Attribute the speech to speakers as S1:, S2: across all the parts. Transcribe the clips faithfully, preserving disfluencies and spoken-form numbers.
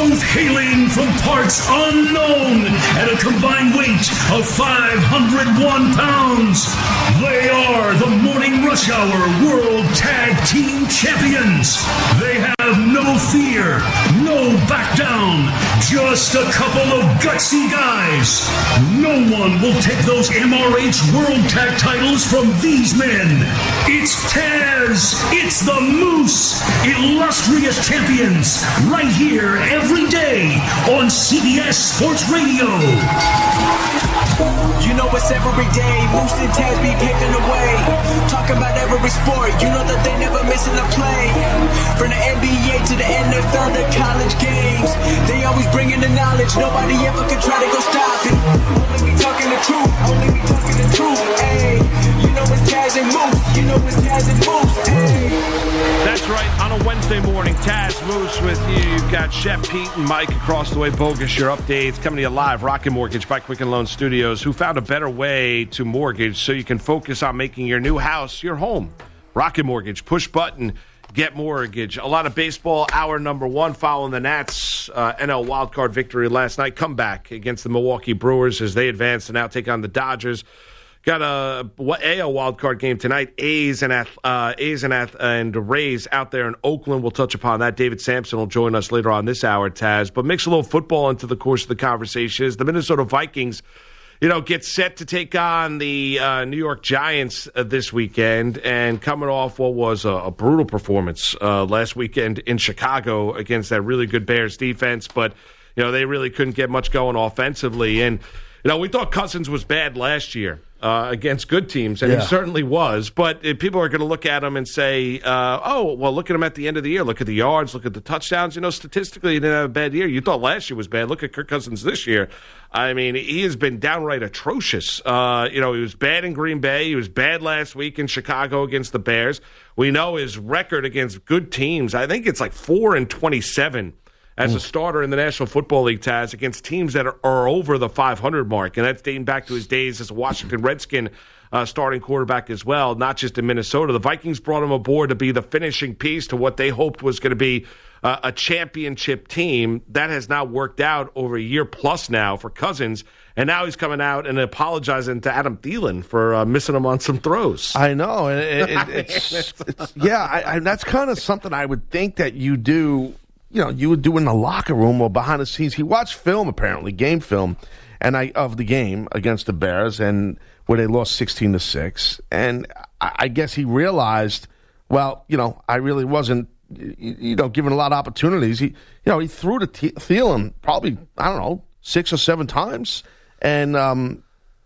S1: Both hailing from parts unknown at a combined weight of five hundred one pounds. They are the Morning Rush Hour World Tag Team Champions. They have no fear, no back down, just a couple of gutsy guys. No one will take those M R H World Tag titles from these men. It's Taz, it's the Moose, illustrious champions, right here every day on C B S Sports Radio.
S2: You know it's every day, Moose and Taz be paving the way. Talking about every sport, you know that they never missing a play. From the N B A to the N F L to college games, they always bringing the knowledge, nobody ever can try to go stop it. Only be talking the truth, only be talking the truth, ayy. You know it's Taz and Moose, you know it's Taz and Moose, ayy.
S3: That's right, on a Wednesday morning, Taz Moose with you. You've got Chef Pete and Mike across the way. Bogus, your updates coming to you live. Rocket Mortgage by Quicken Loan Studios, who found a better way to mortgage so you can focus on making your new house your home. Rocket Mortgage, push button, get mortgage. A lot of baseball, hour number one, following the Nats uh, N L wildcard victory last night. Comeback against the Milwaukee Brewers as they advance to now take on the Dodgers. Got a A L wildcard game tonight. A's and uh, A's and, and Rays out there in Oakland. We'll touch upon that. David Sampson will join us later on this hour, Taz. But mix a little football into the course of the conversation. As the Minnesota Vikings, you know, get set to take on the uh, New York Giants uh, this weekend, and coming off what was a, a brutal performance uh, last weekend in Chicago against that really good Bears defense. But you know, they really couldn't get much going offensively, and you know, we thought Cousins was bad last year uh, against good teams, and yeah. he certainly was. But if people are going to look at him and say, uh, oh, well, look at him at the end of the year. Look at the yards. Look at the touchdowns. You know, statistically, he didn't have a bad year. You thought last year was bad. Look at Kirk Cousins this year. I mean, he has been downright atrocious. Uh, you know, he was bad in Green Bay. He was bad last week in Chicago against the Bears. We know his record against good teams. I think it's like four and twenty-seven. As a starter in the National Football League, Taz, against teams that are, are over the five hundred mark. And that's dating back to his days as a Washington Redskin uh, starting quarterback as well, not just in Minnesota. The Vikings brought him aboard to be the finishing piece to what they hoped was going to be uh, a championship team. That has now worked out over a year plus now for Cousins. And now he's coming out and apologizing to Adam Thielen for uh, missing him on some throws.
S4: I know. It, it, it's, it's, yeah, I, I, that's kind of something I would think that you do. You know, you would do in the locker room or behind the scenes. He watched film, apparently, game film, and I of the game against the Bears, and where they lost sixteen to six. And I, I guess he realized, well, you know, I really wasn't, you, you know, given a lot of opportunities. He, you know, he threw to T- Thielen probably, I don't know, six or seven times, and um,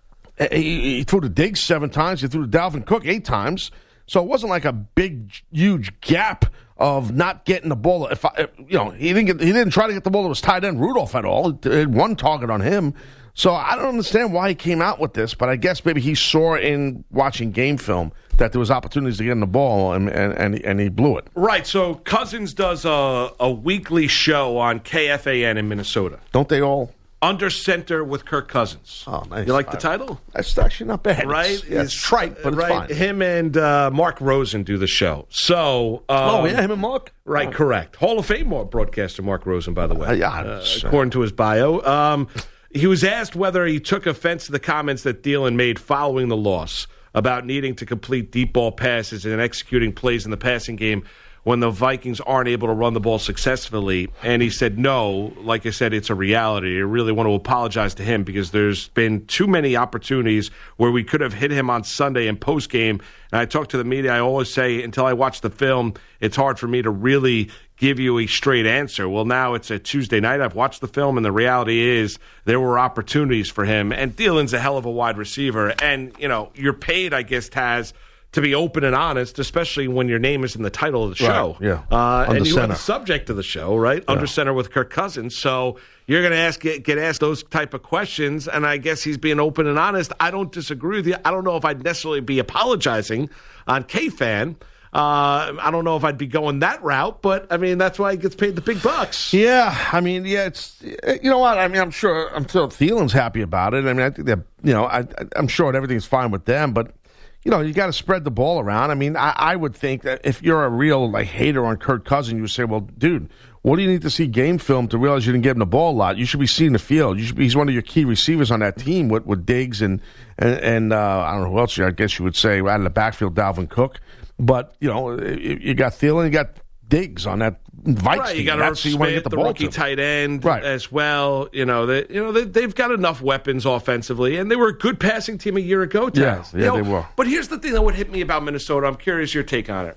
S4: he, he threw to Diggs seven times. He threw to Dalvin Cook eight times. So it wasn't like a big, huge gap of not getting the ball. If I, you know, he didn't get, he didn't try to get the ball that was tight end Rudolph at all. He had one target on him. So I don't understand why he came out with this, but I guess maybe he saw in watching game film that there was opportunities to get in the ball, and and and, and he blew it.
S3: Right. So Cousins does a, a weekly show on K F A N in Minnesota.
S4: Don't they all?
S3: Under Center with Kirk Cousins.
S4: Oh, nice.
S3: You like the title?
S4: That's actually not bad.
S3: Right?
S4: It's, yeah, it's trite, but
S3: right.
S4: it's fine.
S3: Him and uh, Mark Rosen do the show. So, um,
S4: oh, yeah, him and Mark?
S3: Right,
S4: oh.
S3: correct. Hall of Fame broadcaster Mark Rosen, by the way,
S4: uh, yeah,
S3: uh, according to his bio. Um, he was asked whether he took offense to the comments that Thielen made following the loss about needing to complete deep ball passes and executing plays in the passing game when the Vikings aren't able to run the ball successfully. And he said, no, like I said, it's a reality. I really want to apologize to him because there's been too many opportunities where we could have hit him on Sunday in postgame. And I talk to the media, I always say, until I watch the film, it's hard for me to really give you a straight answer. Well, now it's a Tuesday night. I've watched the film, and the reality is there were opportunities for him. And Thielen's a hell of a wide receiver. And, you know, you're paid, I guess, Taz, to be open and honest, especially when your name is in the title of the show.
S4: Right, yeah.
S3: Uh, and you
S4: center.
S3: are the subject of the show, right? Yeah. Under Center with Kirk Cousins. So you're going to ask get, get asked those type of questions, and I guess he's being open and honest. I don't disagree with you. I don't know if I'd necessarily be apologizing on K-Fan. Uh, I don't know if I'd be going that route, but, I mean, that's why he gets paid the big bucks.
S4: Yeah, I mean, yeah, it's, you know what, I mean, I'm sure, I'm sure Thielen's happy about it. I mean, I think that, you know, I, I'm sure everything's fine with them, but, you know, you got to spread the ball around. I mean, I, I would think that if you're a real like hater on Kirk Cousins, you would say, well, dude, what do you need to see game film to realize you didn't give him the ball a lot? You should be seeing the field. You should be, he's one of your key receivers on that team with, with Diggs and, and, and uh, I don't know who else you, I guess you would say, out of the backfield, Dalvin Cook. But, you know, you, you got Thielen, you got Diggs on that Vikes
S3: right,
S4: team.
S3: You got
S4: That's who you want to get the,
S3: the
S4: ball
S3: rookie
S4: to.
S3: tight end
S4: right.
S3: as well. You know, they, you know they, they've got enough weapons offensively, and they were a good passing team a year ago, Taz.
S4: Yeah, yeah
S3: you know,
S4: they were.
S3: But here's the thing that would hit me about Minnesota. I'm curious your take on it.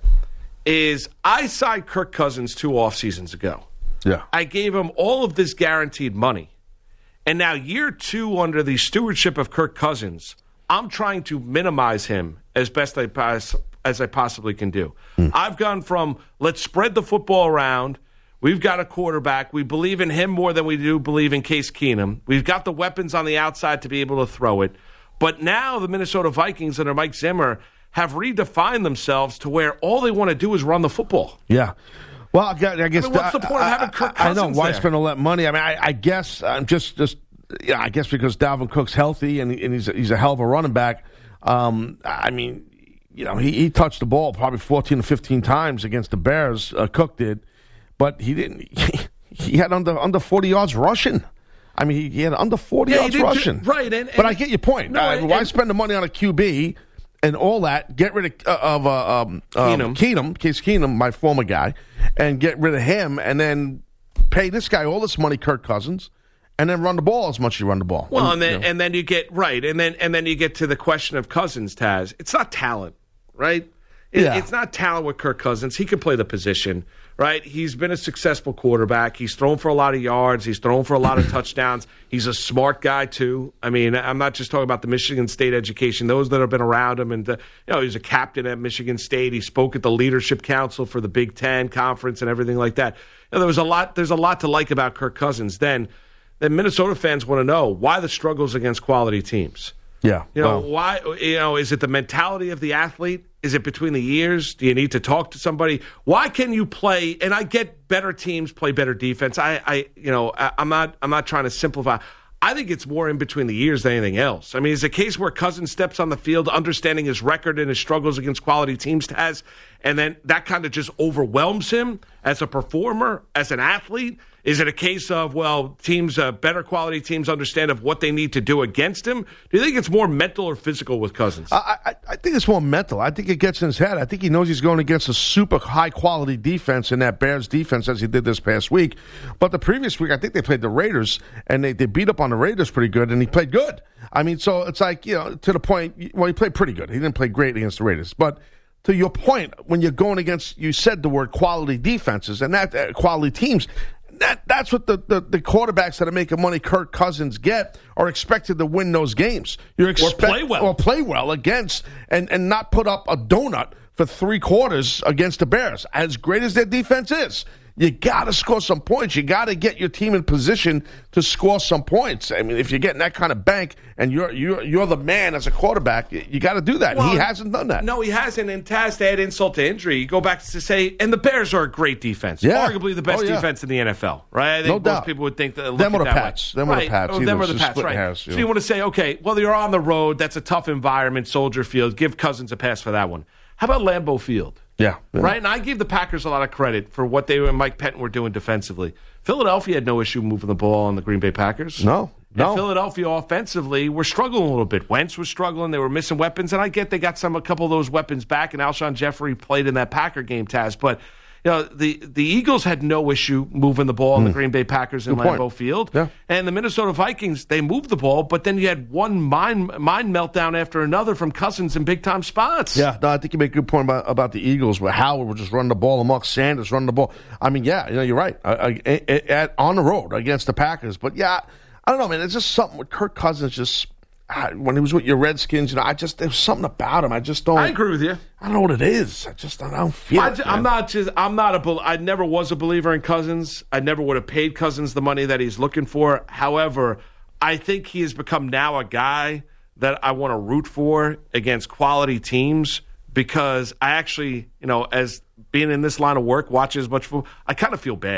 S3: Is I signed Kirk Cousins two off seasons ago.
S4: Yeah.
S3: I gave him all of this guaranteed money. And now year two under the stewardship of Kirk Cousins, I'm trying to minimize him as best I pos- as I possibly can do. Hmm. I've gone from let's spread the football around. We've got a quarterback. We believe in him more than we do believe in Case Keenum. We've got the weapons on the outside to be able to throw it. But now the Minnesota Vikings under Mike Zimmer have redefined themselves to where all they want to do is run the football.
S4: Yeah. Well, I guess, I guess
S3: I mean, what's the point of having Kirk Cousins
S4: I know why
S3: there?
S4: spend all that money. I mean, I, I guess I'm just just yeah. I guess because Dalvin Cook's healthy and, and he's a, he's a hell of a running back. Um, I mean, you know, he, he touched the ball probably fourteen or fifteen times against the Bears. Uh, Cook did, but he didn't. He, he had under under forty yards rushing. I mean, he, he had under forty
S3: Yeah,
S4: yards rushing.
S3: Do, right, and, and,
S4: but I get your point.
S3: No,
S4: uh,
S3: and,
S4: why
S3: and,
S4: spend the money on a Q B? And all that, get rid of, uh, of uh, um, um,
S3: Keenum.
S4: Keenum, Case Keenum, my former guy, and get rid of him, and then pay this guy all this money, Kirk Cousins, and then run the ball as much as you run the ball.
S3: Well, and,
S4: and
S3: then
S4: you know.
S3: and then you get right, and then and then you get to the question of Cousins, Taz. It's not talent, right? It,
S4: Yeah.
S3: It's not talent with Kirk Cousins. He can play the position, right? He's been a successful quarterback. He's thrown for a lot of yards. He's thrown for a lot of touchdowns. He's a smart guy, too. I mean, I'm not just talking about the Michigan State education, those that have been around him. And, uh, you know, he was a captain at Michigan State. He spoke at the Leadership Council for the Big Ten Conference and everything like that. You know, there was a lot, there's a lot to like about Kirk Cousins. Then, then Minnesota fans want to know why the struggles against quality teams.
S4: Yeah.
S3: You know,
S4: well,
S3: why, you know, is it the mentality of the athlete? Is it between the ears? Do you need to talk to somebody? Why can you play? And I get better teams play better defense. I, I you know, I, I'm not, I'm not trying to simplify. I think it's more in between the ears than anything else. I mean, is a case where Cousins steps on the field, understanding his record and his struggles against quality teams has, and then that kind of just overwhelms him as a performer, as an athlete? Is it a case of, well, teams, uh, better quality teams understand of what they need to do against him? Do you think it's more mental or physical with Cousins?
S4: I, I, I think it's more mental. I think it gets in his head. I think he knows he's going against a super high-quality defense in that Bears defense as he did this past week. But the previous week, I think they played the Raiders, and they, they beat up on the Raiders pretty good, and he played good. I mean, so it's like, you know, to the point, well, he played pretty good. He didn't play great against the Raiders. But to your point, when you're going against, you said the word quality defenses, and that uh, quality teams, That that's what the, the, the quarterbacks that are making money, Kirk Cousins, get, are expected to win those games. You're expect,
S3: or play well.
S4: Or play well against, and, and not put up a donut for three quarters against the Bears. As great as their defense is, you got to score some points. You got to get your team in position to score some points. I mean, if you're getting that kind of bank and you're you're you're the man as a quarterback, you got to do that.
S3: Well,
S4: he hasn't done that.
S3: No, he hasn't. And Taz, to add insult to injury, you go back to say, and the Bears are a great defense.
S4: Yeah.
S3: Arguably the best
S4: Oh, yeah.
S3: defense in the N F L, right? I think
S4: No
S3: most
S4: doubt.
S3: people would think that. Look
S4: Them or
S3: at
S4: the
S3: that
S4: Pats.
S3: Way.
S4: Them or the
S3: right.
S4: Pats.
S3: Oh,
S4: Either.
S3: them or the
S4: Just
S3: Pats,
S4: splitting
S3: right.
S4: hairs, you
S3: So
S4: know.
S3: you want to say, okay, well, you're on the road. That's a tough environment, Soldier Field. Give Cousins a pass for that one. How about Lambeau Field?
S4: Yeah, yeah.
S3: Right? And I give the Packers a lot of credit for what they and Mike Penton were doing defensively. Philadelphia had no issue moving the ball on the Green Bay Packers.
S4: No, no.
S3: And Philadelphia offensively were struggling a little bit. Wentz was struggling. They were missing weapons. And I get they got some a couple of those weapons back, and Alshon Jeffrey played in that Packer game, Taz. But you know, the, the Eagles had no issue moving the ball in the Green Bay Packers in
S4: Good point.
S3: Lambeau Field.
S4: Yeah.
S3: And the Minnesota Vikings, they moved the ball, but then you had one mind, mind meltdown after another from Cousins in big-time spots.
S4: Yeah, no, I think you make a good point about, about the Eagles, where Howard would just run the ball, and Mark Sanders running the ball. I mean, yeah, you know, you're right. I, I, I, at, on the road against the Packers. But, yeah, I don't know, man. It's just something with Kirk Cousins just – when he was with your Redskins, you know, I just – there's something about him. I just don't –
S3: I agree with you.
S4: I don't know what it is. I just I don't feel
S3: I,
S4: it.
S3: I'm
S4: man.
S3: not just. I'm not a. bel- I never was a believer in Cousins. I never would have paid Cousins the money that he's looking for. However, I think he has become now a guy that I want to root for against quality teams because I actually, you know, as being in this line of work, watching as much football, I kind of feel bad. You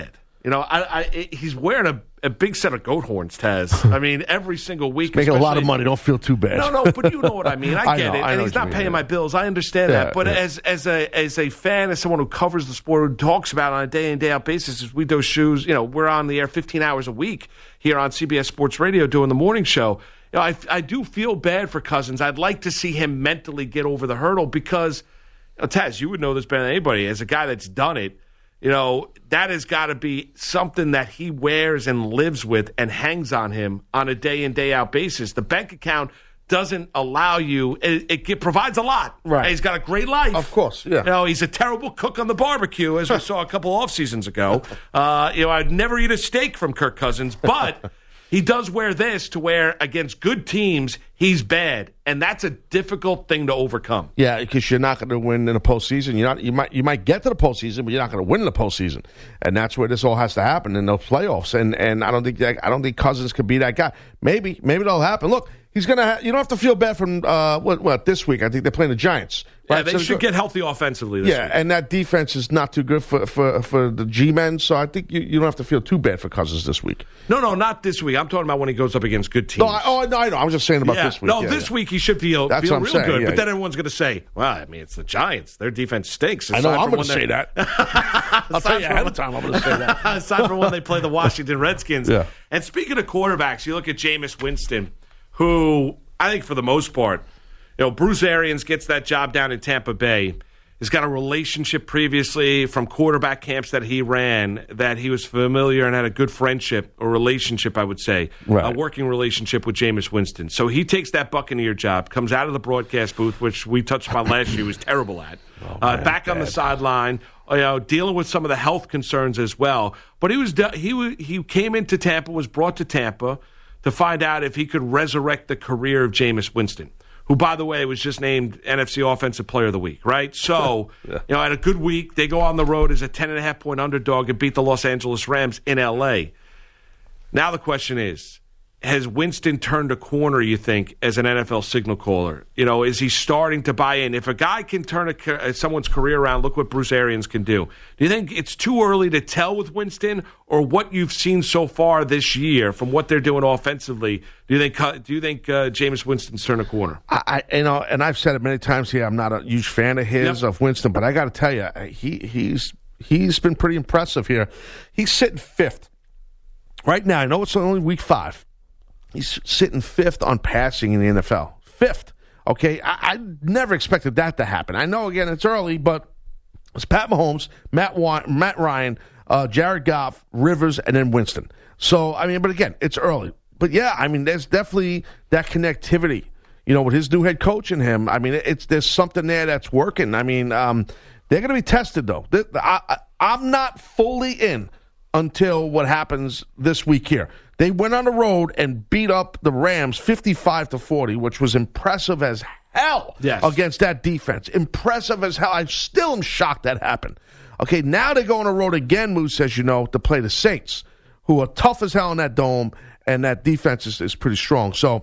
S3: You know, I, I, he's wearing a, a big set of goat horns, Taz. I mean, every single week.
S4: Making a lot of money. Don't feel too bad.
S3: No, no, but you know what I mean. I
S4: I
S3: get
S4: know,
S3: it.
S4: I
S3: And
S4: know
S3: he's
S4: what you
S3: not
S4: mean,
S3: paying
S4: yeah.
S3: my bills. I understand
S4: Yeah,
S3: that. But
S4: yeah.
S3: as as a as a fan, as someone who covers the sport, who talks about it on a day in, day out basis, as we do shoes, you know, we're on the air fifteen hours a week here on C B S Sports Radio doing the morning show. You know, I, I do feel bad for Cousins. I'd like to see him mentally get over the hurdle because, you know, Taz, you would know this better than anybody. As a guy that's done it, you know, that has got to be something that he wears and lives with and hangs on him on a day in, day out basis. The bank account doesn't allow you, it, it provides a lot.
S4: Right.
S3: He's got a great life.
S4: Of course, yeah.
S3: You know, he's a terrible cook on the barbecue, as we saw a couple off seasons ago. Uh, you know, I'd never eat a steak from Kirk Cousins, but he does wear this to where against good teams, he's bad. And that's a difficult thing to overcome.
S4: Yeah, because you're not going to win in the postseason. You're not. You might. You might get to the postseason, but you're not going to win in the postseason. And that's where this all has to happen in those playoffs. And and I don't think that, I don't think Cousins could be that guy. Maybe maybe that'll happen. Look, he's gonna. Ha- you don't have to feel bad from uh, what what this week. I think they're playing the Giants.
S3: Yeah,
S4: right?
S3: they
S4: So
S3: should
S4: go-
S3: get healthy offensively this
S4: Yeah,
S3: week.
S4: and that defense is not too good for for, for the G-men. So I think you, you don't have to feel too bad for Cousins this week.
S3: No, no, not this week. I'm talking about when he goes up against good teams.
S4: No, I, oh no, I know. I was just saying about
S3: yeah.
S4: this week.
S3: No,
S4: Yeah,
S3: this
S4: yeah.
S3: week he should feel,
S4: That's
S3: feel
S4: what I'm
S3: real
S4: saying,
S3: good.
S4: yeah,
S3: but then
S4: yeah.
S3: everyone's going to say, well, I mean, it's the Giants. Their defense stinks.
S4: I know.
S3: Aside
S4: I'm
S3: from
S4: going to
S3: when
S4: say
S3: they're-
S4: that. I'll tell you ahead of time. I'm going to say that.
S3: Aside from when they play the Washington Redskins.
S4: Yeah.
S3: And speaking of quarterbacks, you look at Jameis Winston, who I think for the most part, you know, Bruce Arians gets that job down in Tampa Bay. He's got a relationship previously from quarterback camps that he ran that he was familiar and had a good friendship or relationship, I would say,
S4: Right.
S3: a working relationship with Jameis Winston. So he takes that Buccaneer job, comes out of the broadcast booth, which we touched upon last year, he was terrible at,
S4: Oh,
S3: uh, back on the sideline, you know, dealing with some of the health concerns as well. But he was he wa- he came into Tampa, was brought to Tampa to find out if he could resurrect the career of Jameis Winston, who, by the way, was just named N F C Offensive Player of the Week, right? So, yeah. you know, had a good week. They go on the road as a ten and a half point underdog and beat the Los Angeles Rams in L A. Now the question is, has Winston turned a corner, you think, as an N F L signal caller? You know, is he starting to buy in? If a guy can turn a, someone's career around, look what Bruce Arians can do. Do you think it's too early to tell with Winston, or what you've seen so far this year from what they're doing offensively? Do you think do you think uh, Jameis Winston's turned a corner?
S4: I, I, you know, and I've said it many times here. I'm not a huge fan of his
S3: Yep.
S4: of Winston, but I got to tell you, he he's he's been pretty impressive here. He's sitting fifth right now. I know it's only week five. He's sitting fifth on passing in the N F L. Fifth. Okay, I, I never expected that to happen. I know, again, it's early, but it's Pat Mahomes, Matt Wa- Matt Ryan, uh, Jared Goff, Rivers, and then Winston. So, I mean, but again, it's early. But yeah, I mean, there's definitely that connectivity, you know, with his new head coach and him. I mean, it's there's something there that's working. I mean, um, they're going to be tested, though. Th- I, I, I'm not fully in until what happens this week here. They went on the road and beat up the Rams fifty-five to forty, which was impressive as hell
S3: Yes.
S4: against that defense. Impressive as hell. I still am shocked that happened. Okay, now they go on the road again, Moose, as you know, to play the Saints, who are tough as hell in that dome, and that defense is, is pretty strong. So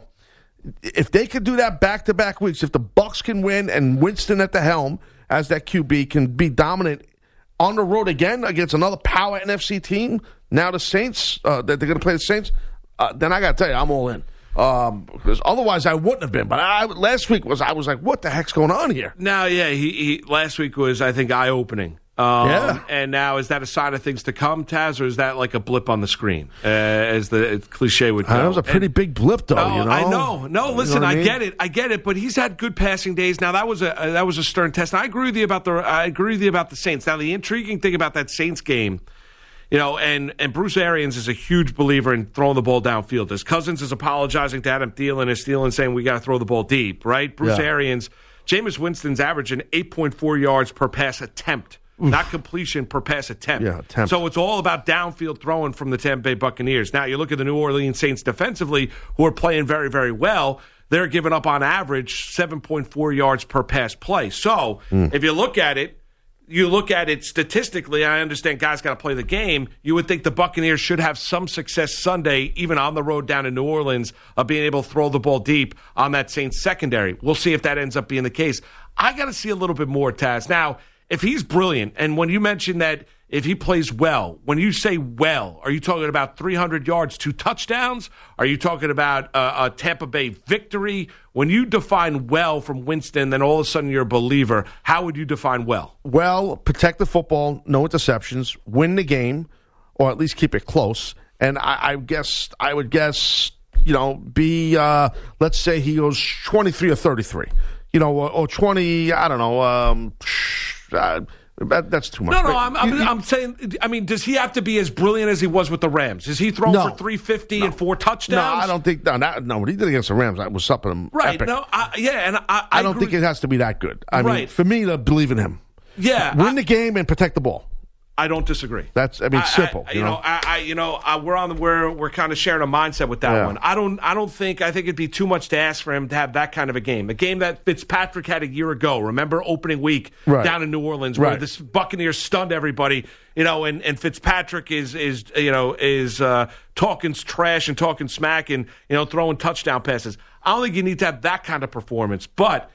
S4: if they could do that back-to-back weeks, if the Bucs can win and Winston at the helm as that Q B can be dominant on the road again against another power N F C team, now the Saints, uh, that they're going to play the Saints, uh, then I got to tell you, I'm all in. Um, because otherwise I wouldn't have been. But I, last week was I was like, what the heck's going on here?
S3: Now, yeah, he, he last week was, I think, eye-opening. Um,
S4: Yeah.
S3: And now, is that a sign of things to come, Taz, or is that like a blip on the screen, uh, as the cliche would go?
S4: Uh, that was a pretty
S3: And-
S4: big blip, though.
S3: Oh,
S4: you know?
S3: I know. No,
S4: You
S3: listen,
S4: know what
S3: I,
S4: mean?
S3: get it. I get it. But he's had good passing days. Now that was a uh, that was a stern test. And I agree with you about the I agree with you about the Saints. Now the intriguing thing about that Saints game, you know, and and Bruce Arians is a huge believer in throwing the ball downfield. As Cousins is apologizing to Adam Thielen, is Thielen saying we got to throw the ball deep, right? Bruce
S4: Yeah.
S3: Arians, Jameis Winston's averaging eight point four yards per pass attempt. Not completion per pass attempt.
S4: Yeah, attempt.
S3: So it's all about downfield throwing from the Tampa Bay Buccaneers. Now, you look at the New Orleans Saints defensively, who are playing very, very well. They're giving up on average seven point four yards per pass play. So
S4: Mm.
S3: if you look at it, you look at it statistically, I understand guys got to play the game. You would think the Buccaneers should have some success Sunday, even on the road down in New Orleans, of being able to throw the ball deep on that Saints secondary. We'll see if that ends up being the case. I got to see a little bit more, Taz. Now, if he's brilliant, and when you mentioned that if he plays well, when you say well, are you talking about three hundred yards, two touchdowns? Are you talking about a, a Tampa Bay victory? When you define well from Winston, then all of a sudden you're a believer. How would you define well?
S4: Well, protect the football, no interceptions, win the game, or at least keep it close. And I, I guess I would guess, you know, be uh, let's say he goes twenty-three or thirty-three, you know, or, or twenty. I don't know. Um, uh, That, that's too much.
S3: No, no, I'm, I'm, I'm saying, I mean, does he have to be as brilliant as he was with the Rams? Is he thrown
S4: no,
S3: for three fifty
S4: no,
S3: and four touchdowns?
S4: No, I don't think, no, that, no, what he did against the Rams, that was something
S3: Right,
S4: epic.
S3: no, I, yeah, and I, I,
S4: I don't
S3: agree.
S4: think it has to be that good. I
S3: right.
S4: mean, for me to believe in him.
S3: Yeah.
S4: Win
S3: I,
S4: the game and protect the ball.
S3: I don't disagree.
S4: That's, I mean, it's simple.
S3: I, I,
S4: you,
S3: you
S4: know,
S3: know, I, I, you know, I, we're on the we're we're kind of sharing a mindset with that
S4: yeah.
S3: one. I don't, I don't think, I think it'd be too much to ask for him to have that kind of a game. A game that Fitzpatrick had a year ago. Remember opening week
S4: right.
S3: down in New Orleans, where
S4: right.
S3: this Buccaneers stunned everybody. You know, and, and Fitzpatrick is is you know is uh, talking trash and talking smack and you know throwing touchdown passes. I don't think you need to have that kind of performance, but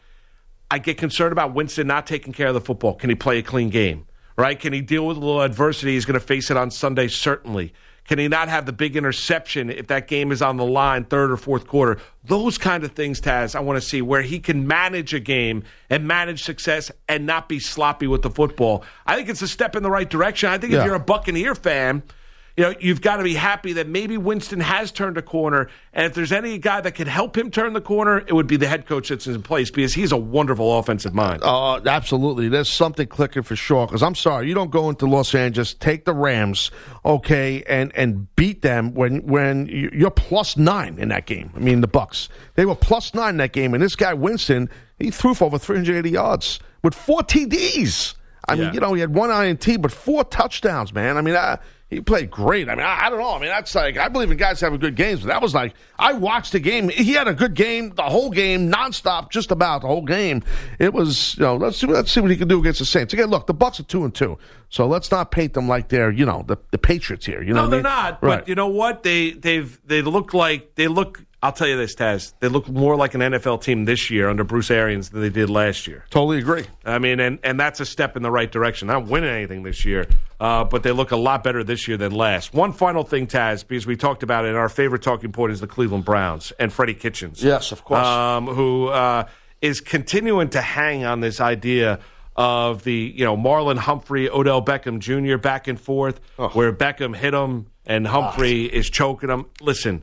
S3: I get concerned about Winston not taking care of the football. Can he play a clean game? Right? Can he deal with a little adversity? He's going to face it on Sunday, certainly. Can he not have the big interception if that game is on the line, third or fourth quarter? Those kind of things, Taz, I want to see where he can manage a game and manage success and not be sloppy with the football. I think it's a step in the right direction. I think
S4: yeah.
S3: if you're a Buccaneer fan, you know, you've got to be happy that maybe Winston has turned a corner, and if there's any guy that could help him turn the corner, it would be the head coach that's in place because he's a wonderful offensive mind.
S4: Oh, uh, absolutely. There's something clicking for sure. Because I'm sorry, you don't go into Los Angeles, take the Rams, okay, and, and beat them when when you're plus nine in that game. I mean, the Bucs. They were plus nine in that game, and this guy Winston, he threw for over three hundred eighty yards with four T Ds. I mean,
S3: yeah.
S4: you know, he had one I N T, but four touchdowns, man. I mean, I, he played great. I mean, I, I don't know. I mean, that's like, I believe in guys having good games, but that was like, I watched the game. He had a good game, the whole game, nonstop, just about the whole game. It was, you know, let's see, let's see what he can do against the Saints. Again, look, the Bucs are two and two, so let's not paint them like they're, you know, the, the Patriots here. You know,
S3: no,
S4: what
S3: they're
S4: I mean?
S3: not.
S4: Right.
S3: But you know what? They they've they look like they look. I'll tell you this, Taz. They look more like an N F L team this year under Bruce Arians than they did last year.
S4: Totally agree.
S3: I mean, and, and that's a step in the right direction. They're not winning anything this year, uh, but they look a lot better this year than last. One final thing, Taz, because we talked about it, and our favorite talking point is the Cleveland Browns and Freddie Kitchens.
S4: Yes, of course.
S3: Um, who uh, is continuing to hang on this idea of the, you know, Marlon Humphrey, Odell Beckham Junior back and forth, oh. where Beckham hit him and Humphrey oh. is choking him. Listen.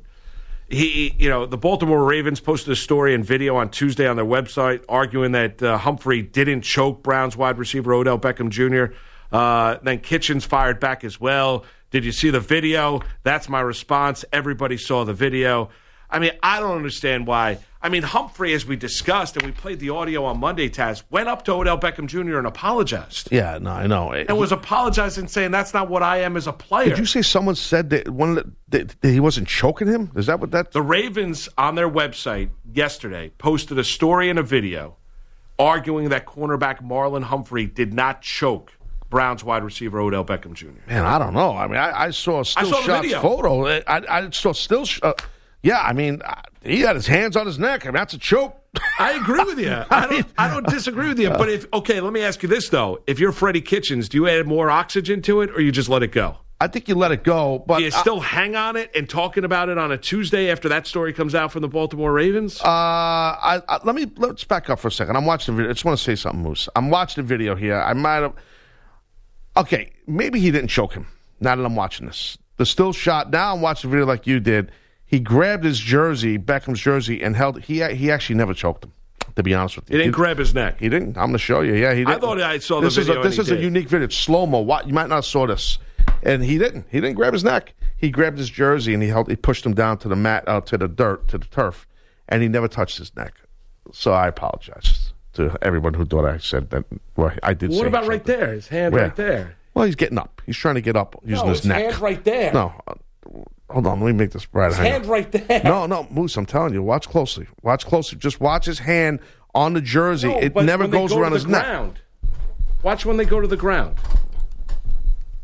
S3: He, you know, the Baltimore Ravens posted a story and video on Tuesday on their website arguing that uh, Humphrey didn't choke Browns wide receiver Odell Beckham Junior Uh, then Kitchens fired back as well. Did you see the video? That's my response. Everybody saw the video. I mean, I don't understand why. I mean, Humphrey, as we discussed, and we played the audio on Monday, Taz, went up to Odell Beckham Junior and apologized.
S4: Yeah, no, I know.
S3: And was apologizing, saying that's not what I am as a player.
S4: Did you say someone said that one that, that, that he wasn't choking him? Is that what that?
S3: The Ravens on their website yesterday posted a story and a video arguing that cornerback Marlon Humphrey did not choke Browns wide receiver Odell Beckham Junior
S4: Man, I don't know. I mean, I, I saw a still
S3: I saw
S4: shot
S3: video.
S4: photo. I, I saw still. Sh- uh, yeah, I mean, uh, he had his hands on his neck. I mean, that's a choke.
S3: I agree with you. I don't. I don't disagree with you. But if okay, let me ask you this though: if you're Freddie Kitchens, do you add more oxygen to it, or you just let it go?
S4: I think you let it go, but
S3: do you still I, hang on it and talking about it on a Tuesday after that story comes out from the Baltimore Ravens?
S4: Uh, I, I, let me let's back up for a second. I'm watching the video. I just want to say something, Moose. I'm watching the video here. I might have. Okay, maybe he didn't choke him. Now that I'm watching this, the still shot. Now I'm watching the video like you did. He grabbed his jersey, Beckham's jersey, and held. He he actually never choked him. To be honest with you,
S3: he didn't he, grab his neck.
S4: He didn't. I'm going to show you. Yeah, he didn't.
S3: I thought I saw the
S4: this
S3: video.
S4: Is a, this is
S3: did.
S4: a unique video. It's slow mo. You might not have saw this, and he didn't. He didn't grab his neck. He grabbed his jersey and he held. He pushed him down to the mat, uh, to the dirt, to the turf, and he never touched his neck. So I apologize to everyone who thought I said that. Well, I did.
S3: What
S4: say
S3: about right there? His hand Where? right there.
S4: Well, he's getting up. He's trying to get up using
S3: no,
S4: his,
S3: his
S4: neck.
S3: Hand right there.
S4: No, uh, hold on. Let me make this right.
S3: His hand on. right there.
S4: No, no, Moose. I'm telling you. Watch closely. Watch closely. Just watch his hand on the jersey.
S3: No,
S4: it never goes
S3: go
S4: around his
S3: ground.
S4: neck.
S3: Watch when they go to the ground.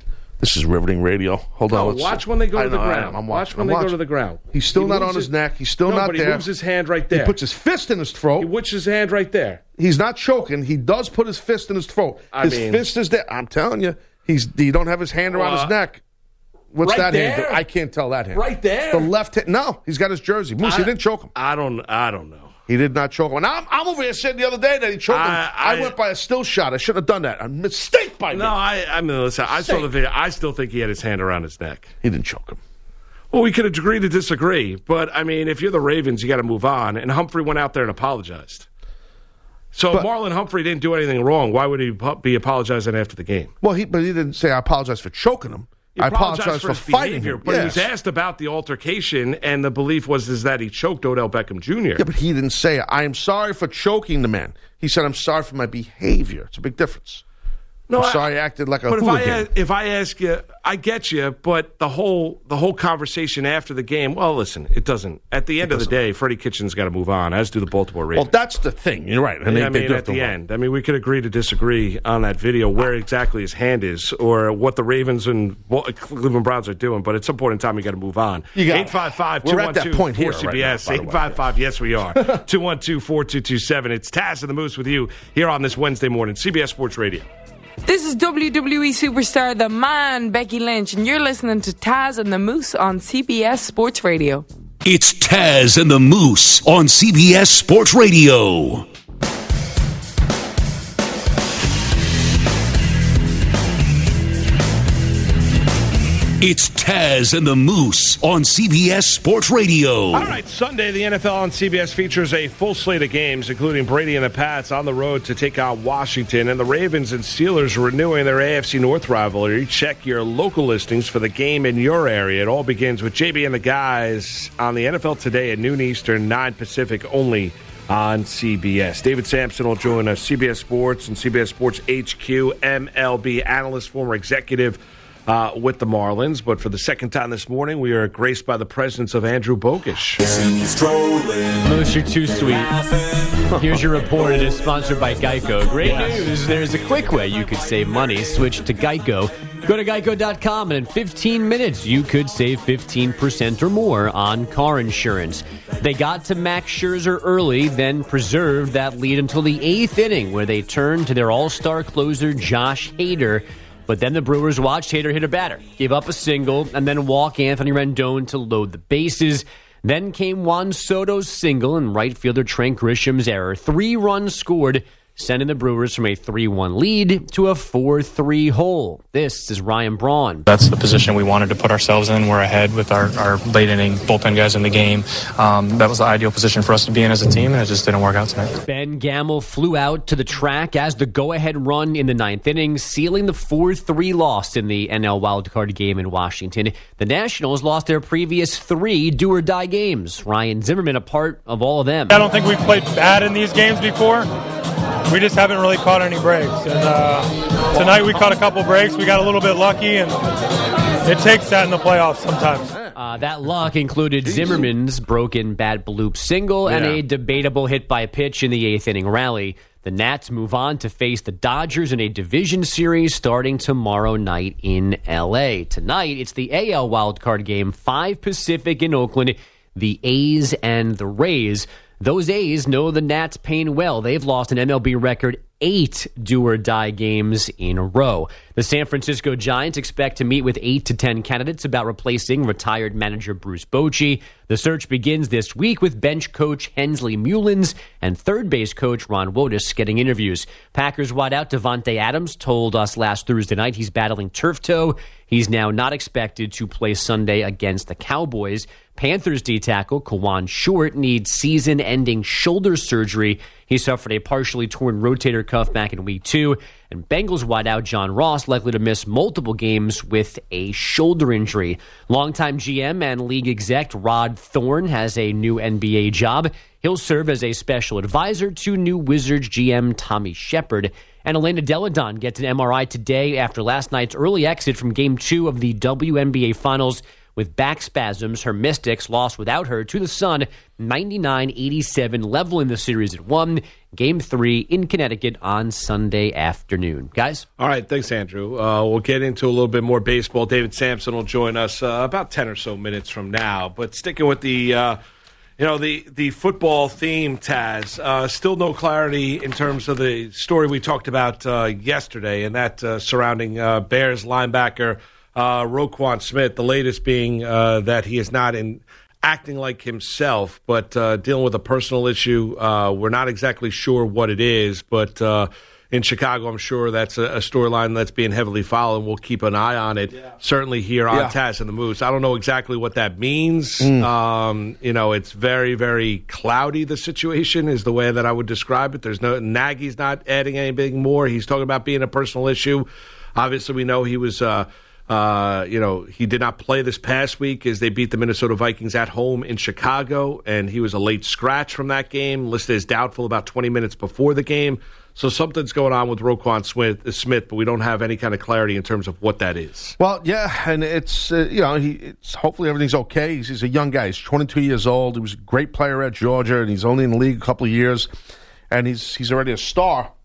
S4: This is riveting radio. Hold
S3: no,
S4: on.
S3: Watch when they go
S4: I
S3: to the
S4: know,
S3: ground.
S4: I'm
S3: watch
S4: watching,
S3: when
S4: I'm
S3: they
S4: watching.
S3: go to the ground.
S4: He's still
S3: he
S4: not on his
S3: his,
S4: neck. He's still
S3: no,
S4: not
S3: but
S4: there.
S3: He moves his hand right there.
S4: He puts his fist in his throat.
S3: He puts his hand right there.
S4: He's not choking. He does put his fist in his throat.
S3: I
S4: his
S3: mean,
S4: fist is there. I'm telling you, he's. You don't have his hand around
S3: uh,
S4: his neck. What's
S3: right
S4: that
S3: there?
S4: hand? Do? I can't tell that hand.
S3: Right there.
S4: The left hand. No, he's got his jersey. Moose,
S3: I,
S4: he didn't choke him.
S3: I don't. I don't know.
S4: He did not choke him. And I'm, I'm over here saying the other day that he choked him.
S3: I,
S4: I,
S3: I
S4: went by a still shot. I should have done that. A mistake by me.
S3: No, I. I mean, listen. I still think. I still think he had his hand around his neck.
S4: He didn't choke him.
S3: Well, we could agree to disagree, but I mean, if you're the Ravens, you got to move on. And Humphrey went out there and apologized. So
S4: but,
S3: if Marlon Humphrey didn't do anything wrong, why would he be apologizing after the game?
S4: Well, he but he didn't say I apologize for choking him.
S3: He
S4: I apologize for,
S3: for
S4: fighting
S3: behavior,
S4: him.
S3: but
S4: yes.
S3: he was asked about the altercation, and the belief was is that he choked Odell Beckham Junior
S4: Yeah, but he didn't say, I am sorry for choking the man. He said, I'm sorry for my behavior. It's a big difference. No, I'm sorry I acted like a
S3: but
S4: hooligan.
S3: But if I, if I ask you, I get you, but the whole the whole conversation after the game, well, listen, it doesn't. At the end of the day, Freddie Kitchens got to move on, as do the Baltimore Ravens.
S4: Well, that's the thing. You're right. And
S3: yeah,
S4: they,
S3: I mean,
S4: they
S3: at the end. I mean, we could agree to disagree on that video where exactly his hand is or what the Ravens and Cleveland Browns are doing, but at some point in time, you got to move on. eight five five, two one two, four C B S. eight five five, yes, we are. two one two, four two two seven. It's Taz and the Moose with you here on this Wednesday morning, C B S Sports Radio.
S5: This is W W E superstar The Man, Becky Lynch, and you're listening to Taz and the Moose on C B S Sports Radio.
S1: It's Taz and the Moose on C B S Sports Radio. It's Taz and the Moose on C B S Sports Radio.
S3: All right, Sunday, the N F L on C B S features a full slate of games, including Brady and the Pats on the road to take on Washington, and the Ravens and Steelers renewing their A F C North rivalry. Check your local listings for the game in your area. It all begins with J B and the guys on the N F L Today at noon Eastern, nine Pacific, only on C B S. David Sampson will join us, C B S Sports and C B S Sports H Q, M L B analyst, former executive Uh, with the Marlins, but for the second time this morning, we are graced by the presence of Andrew Bogusch.
S6: Moose, you're too sweet. Here's your report. It is sponsored by Geico. Great news. There's a quick way you could save money. Switch to Geico. Go to geico dot com, and in fifteen minutes, you could save fifteen percent or more on car insurance. They got to Max Scherzer early, then preserved that lead until the eighth inning, where they turned to their all-star closer, Josh Hader. But then the Brewers watched Hader hit a batter, gave up a single, and then walk Anthony Rendon to load the bases. Then came Juan Soto's single and right fielder Trent Grisham's error. Three runs scored, sending the Brewers from a three one lead to a four three hole. This is Ryan Braun.
S7: That's the position we wanted to put ourselves in. We're ahead with our, our late inning bullpen guys in the game. Um, that was the ideal position for us to be in as a team, and it just didn't work out tonight.
S6: Ben Gamel flew out to the track as the go-ahead run in the ninth inning, sealing the four three loss in the N L wildcard game in Washington. The Nationals lost their previous three do-or-die games. Ryan Zimmerman a part of all of them.
S8: I don't think we've played bad in these games before. We just haven't really caught any breaks. And uh, tonight we caught a couple breaks. We got a little bit lucky, and it takes that in the playoffs sometimes.
S6: Uh, that luck included Zimmerman's broken bat bloop single
S3: Yeah.
S6: and a debatable hit by pitch in the eighth inning rally. The Nats move on to face the Dodgers in a division series starting tomorrow night in L A. Tonight, it's the A L wildcard game, five Pacific in Oakland, the A's and the Rays. Those A's know the Nats pain well. They've lost an M L B record eight do-or-die games in a row. The San Francisco Giants expect to meet with eight to ten candidates about replacing retired manager Bruce Bochy. The search begins this week with bench coach Hensley Mullins and third base coach Ron Wotus getting interviews. Packers wideout Devontae Adams told us last Thursday night he's battling turf toe. He's now not expected to play Sunday against the Cowboys. Panthers D-tackle Kawan Short needs season-ending shoulder surgery. He suffered a partially torn rotator cuff back in week two. And Bengals wideout John Ross likely to miss multiple games with a shoulder injury. Longtime G M and league exec Rod Thorne has a new N B A job. He'll serve as a special advisor to new Wizards G M Tommy Shepard. And Elena Deladon gets an M R I today after last night's early exit from Game two of the W N B A Finals with back spasms. Her Mystics lost without her to the Sun, ninety-nine eighty-seven, leveling the series at one. Game three in Connecticut on Sunday afternoon. Guys?
S3: All right, thanks, Andrew. Uh, we'll get into a little bit more baseball. David Sampson will join us uh, about ten or so minutes from now. But sticking with the, uh, you know, the, the football theme, Taz, uh, still no clarity in terms of the story we talked about uh, yesterday, and that uh, surrounding uh, Bears linebacker uh, Roquan Smith, the latest being uh, that he is not in – acting like himself, but uh, dealing with a personal issue. Uh, we're not exactly sure what it is, but uh, in Chicago, I'm sure that's a, a storyline that's being heavily followed, and we'll keep an eye on it, yeah. certainly here on yeah. Taz and the Moose. I don't know exactly what that means. Mm. Um, you know, it's very, very cloudy, the situation is the way that I would describe it. There's no Nagy's not adding anything more. He's talking about being a personal issue. Obviously, we know he was uh, – Uh, you know, he did not play this past week as they beat the Minnesota Vikings at home in Chicago, and he was a late scratch from that game, listed as doubtful about twenty minutes before the game. So something's going on with Roquan Smith, Smith, but we don't have any kind of clarity in terms of what that is.
S4: Well, yeah, and it's, uh, you know, he, it's hopefully everything's okay. He's, he's a young guy. He's twenty-two years old. He was a great player at Georgia, and he's only in the league a couple of years, and he's he's already a star.